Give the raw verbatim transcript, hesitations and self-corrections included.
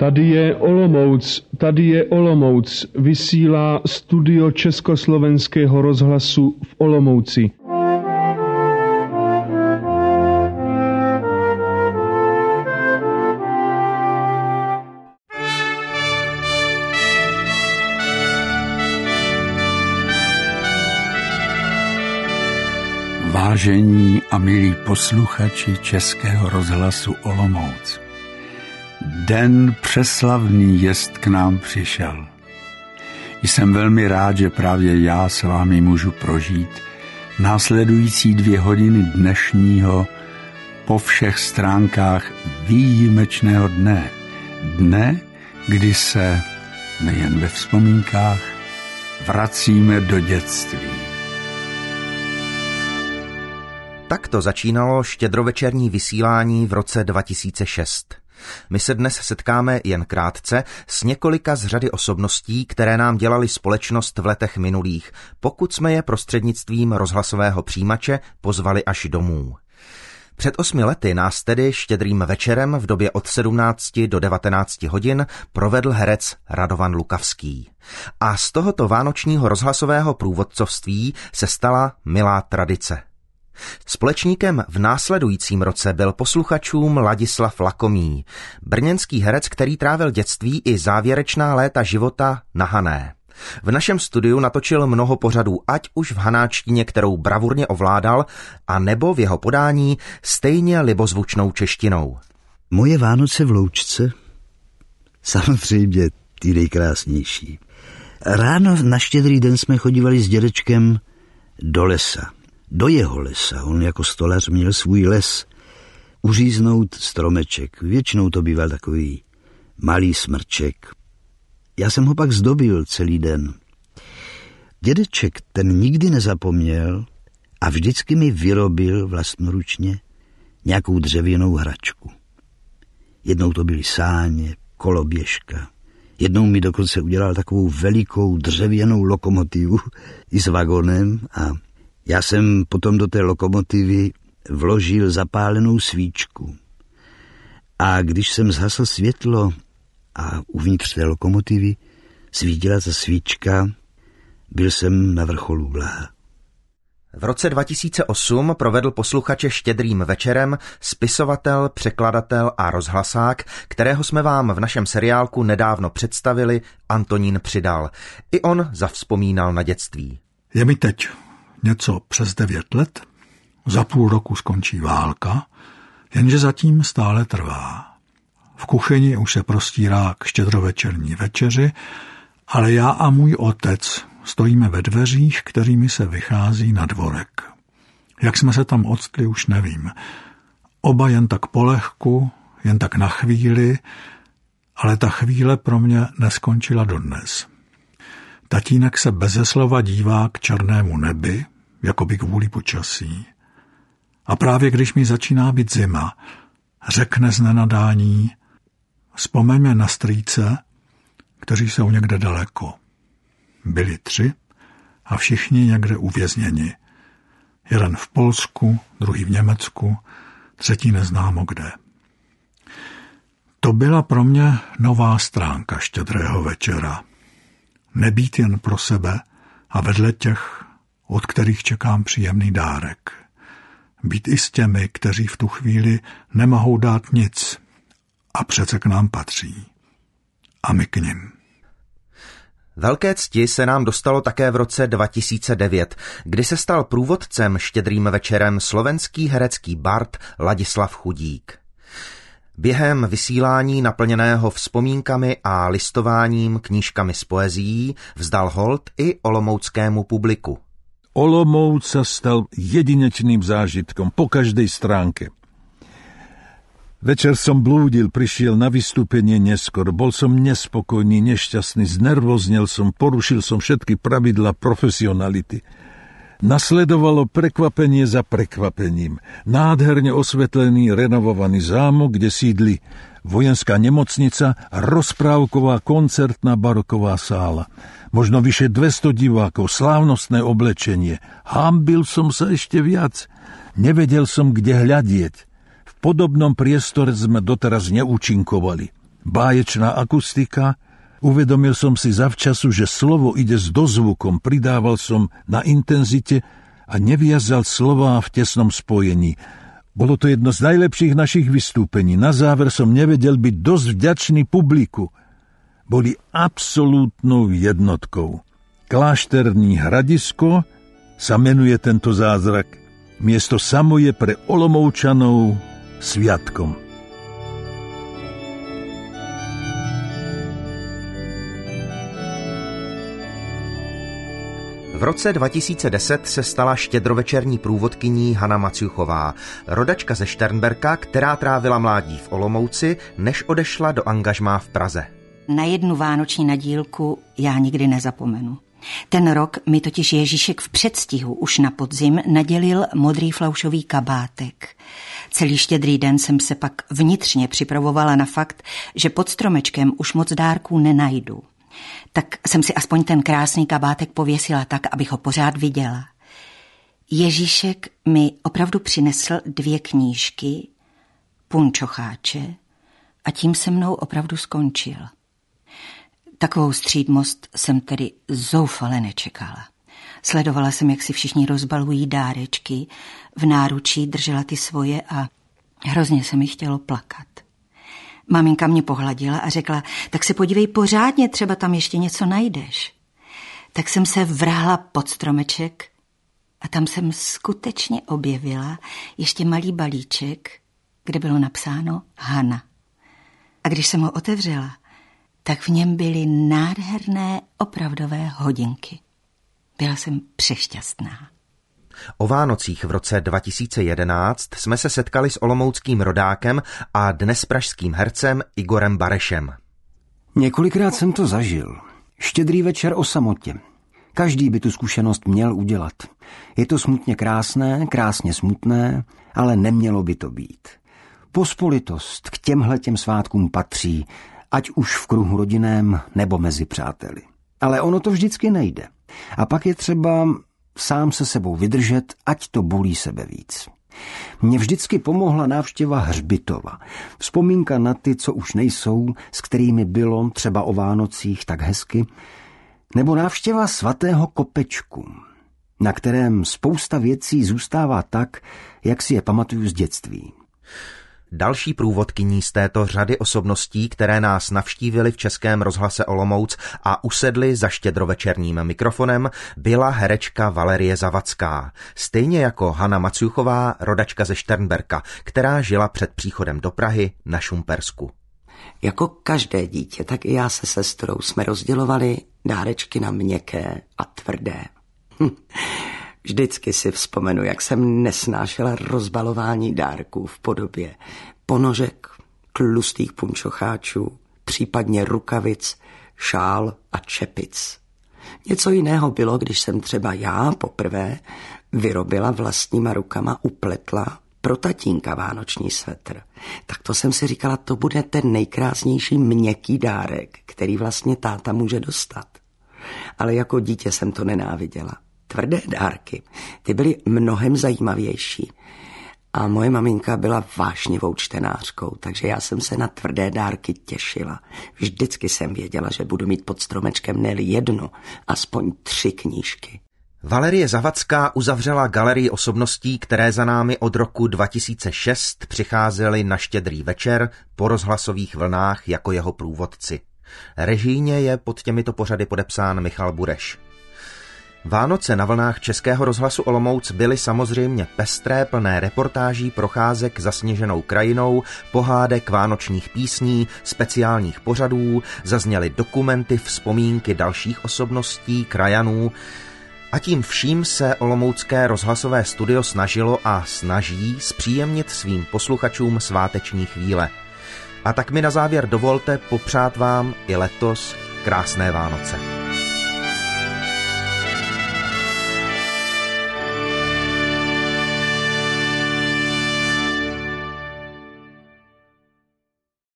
Tady je Olomouc, tady je Olomouc, vysílá studio Československého rozhlasu v Olomouci. Vážení a milí posluchači Českého rozhlasu Olomouc, den přeslavný jest k nám přišel. Jsem velmi rád, že právě já s vámi můžu prožít následující dvě hodiny dnešního po všech stránkách výjimečného dne. Dne, kdy se nejen ve vzpomínkách vracíme do dětství. Takto začínalo štědrovečerní vysílání v roce dva tisíce šest. My se dnes setkáme jen krátce s několika z řady osobností, které nám dělaly společnost v letech minulých, pokud jsme je prostřednictvím rozhlasového přijímače pozvali až domů. Před osmi lety nás tedy štědrým večerem v době od sedmnácti do devatenácti hodin provedl herec Radovan Lukavský. A z tohoto vánočního rozhlasového průvodcovství se stala milá tradice. Společníkem v následujícím roce byl posluchačům Ladislav Lakomý, brněnský herec, který trávil dětství i závěrečná léta života na Hané. V našem studiu natočil mnoho pořadů, ať už v hanáčtině, kterou bravurně ovládal, a nebo v jeho podání stejně libozvučnou češtinou. Moje Vánoce v Loučce? Samozřejmě ty nejkrásnější. Ráno na Štědrý den jsme chodívali s dědečkem do lesa. Do jeho lesa. On jako stolař měl svůj les. Uříznout stromeček. Většinou to býval takový malý smrček. Já jsem ho pak zdobil celý den. Dědeček ten nikdy nezapomněl a vždycky mi vyrobil vlastnoručně nějakou dřevěnou hračku. Jednou to byly sáně, koloběžka. Jednou mi dokonce udělal takovou velikou dřevěnou lokomotivu i s vagonem a já jsem potom do té lokomotivy vložil zapálenou svíčku. A když jsem zhasl světlo a uvnitř té lokomotivy svítila ta svíčka, byl jsem na vrcholu blaha. V roce dva tisíce osm provedl posluchače štědrým večerem spisovatel, překladatel a rozhlasák, kterého jsme vám v našem seriálku nedávno představili, Antonín Přidal. I on zavzpomínal na dětství. Je mi teď něco přes devět let, za půl roku skončí válka, jenže zatím stále trvá. V kuchyni už se prostírá k štědrovečerní večeři, ale já a můj otec stojíme ve dveřích, kterými se vychází na dvorek. Jak jsme se tam octli, už nevím. Oba jen tak polehku, jen tak na chvíli, ale ta chvíle pro mě neskončila dodnes. Tatínek se beze slova dívá k černému nebi, jako by kvůli počasí. A právě když mi začíná být zima, řekne z nenadání: vzpomeňme na strýce, kteří jsou někde daleko. Byli tři a všichni někde uvězněni. Jeden v Polsku, druhý v Německu, třetí neznámo kde. To byla pro mě nová stránka štědrého večera. Nebýt jen pro sebe a vedle těch, od kterých čekám příjemný dárek. Být i s těmi, kteří v tu chvíli nemohou dát nic a přece k nám patří. A my k nim. Velké cti se nám dostalo také v roce dva tisíce devět, kdy se stal průvodcem štědrým večerem slovenský herecký bard Ladislav Chudík. Během vysílání naplněného vzpomínkami a listováním knížkami z poezií vzdal hold i olomouckému publiku. Olomouc sa stal jedinečným zážitkom po každej stránke. Večer som blúdil, prišiel na vystúpenie neskoro, bol som nespokojný, nešťastný, znervoznel som, porušil som všetky pravidlá profesionality. Nasledovalo prekvapenie za prekvapením. Nádherne osvetlený, renovovaný zámok, kde sídli vojenská nemocnica a rozprávková koncertná baroková sála. Možno vyše dvesto divákov, slávnostné oblečenie. Hanbil som sa ešte viac. Nevedel som, kde hľadieť. V podobnom priestore sme doteraz neúčinkovali. báječná akustika. Uvedomil som si zavčasu, že slovo ide s dozvukom, pridával som na intenzite a neviazal slová v tesnom spojení. Bolo to jedno z najlepších našich vystúpení. Na záver som nevedel byť dosť vďačný publiku. Boli absolútnou jednotkou. Klášterní Hradisko sa menuje tento zázrak. Miesto samo je pre Olomoučanov sviatkom. V roce dva tisíce deset se stala štědrovečerní průvodkyní Hana Maciuchová, rodačka ze Šternberka, která trávila mládí v Olomouci, než odešla do angažmá v Praze. Na jednu vánoční nadílku já nikdy nezapomenu. Ten rok mi totiž Ježíšek v předstihu už na podzim nadělil modrý flaušový kabátek. Celý štědrý den jsem se pak vnitřně připravovala na fakt, že pod stromečkem už moc dárků nenajdu. Tak jsem si aspoň ten krásný kabátek pověsila tak, abych ho pořád viděla. Ježíšek mi opravdu přinesl dvě knížky, punčocháče a tím se mnou opravdu skončil. Takovou střídmost jsem tedy zoufale nečekala. Sledovala jsem, jak si všichni rozbalují dárečky, v náručí držela ty svoje a hrozně se mi chtělo plakat. Maminka mě pohladila a řekla, tak se podívej pořádně, třeba tam ještě něco najdeš. Tak jsem se vrhla pod stromeček a tam jsem skutečně objevila ještě malý balíček, kde bylo napsáno Hana. A když jsem ho otevřela, tak v něm byly nádherné opravdové hodinky. Byla jsem přešťastná. O Vánocích v roce dva tisíce jedenáct jsme se setkali s olomouckým rodákem a dnes pražským hercem Igorem Barešem. Několikrát jsem to zažil. Štědrý večer o samotě. Každý by tu zkušenost měl udělat. Je to smutně krásné, krásně smutné, ale nemělo by to být. Pospolitost k těmhletěm svátkům patří, ať už v kruhu rodinném nebo mezi přáteli. Ale ono to vždycky nejde. A pak je třeba sám se sebou vydržet, ať to bolí sebe víc. Mně vždycky pomohla návštěva hřbitova. Vzpomínka na ty, co už nejsou, s kterými bylo třeba o Vánocích tak hezky, nebo návštěva svatého kopečku, na kterém spousta věcí zůstává tak, jak si je pamatuju z dětství. Další průvodkyní z této řady osobností, které nás navštívily v Českém rozhlase Olomouc a usedly za štědrovečerním mikrofonem, byla herečka Valerie Zavacká, stejně jako Hana Maciuchová, rodačka ze Šternberka, která žila před příchodem do Prahy na Šumpersku. Jako každé dítě, tak i já se sestrou jsme rozdělovali dárečky na měkké a tvrdé. Vždycky si vzpomenu, jak jsem nesnášela rozbalování dárků v podobě ponožek, tlustých punčocháčů, případně rukavic, šál a čepic. Něco jiného bylo, když jsem třeba já poprvé vyrobila vlastníma rukama, upletla pro tatínka vánoční svetr. Tak to jsem si říkala, to bude ten nejkrásnější měkký dárek, který vlastně táta může dostat. Ale jako dítě jsem to nenáviděla. Tvrdé dárky, ty byly mnohem zajímavější. A moje maminka byla vášnivou čtenářkou, takže já jsem se na tvrdé dárky těšila. Vždycky jsem věděla, že budu mít pod stromečkem ne jednu, aspoň tři knížky. Valerie Zavacká uzavřela galerii osobností, které za námi od roku dva tisíce šest přicházely na Štědrý večer po rozhlasových vlnách jako jeho průvodci. Režijně je pod těmito pořady podepsán Michal Bureš. Vánoce na vlnách Českého rozhlasu Olomouc byly samozřejmě pestré, plné reportáží, procházek zasněženou krajinou, pohádek, vánočních písní, speciálních pořadů, zazněly dokumenty, vzpomínky dalších osobností, krajanů a tím vším se olomoucké rozhlasové studio snažilo a snaží zpříjemnit svým posluchačům sváteční chvíle. A tak mi na závěr dovolte popřát vám i letos krásné Vánoce.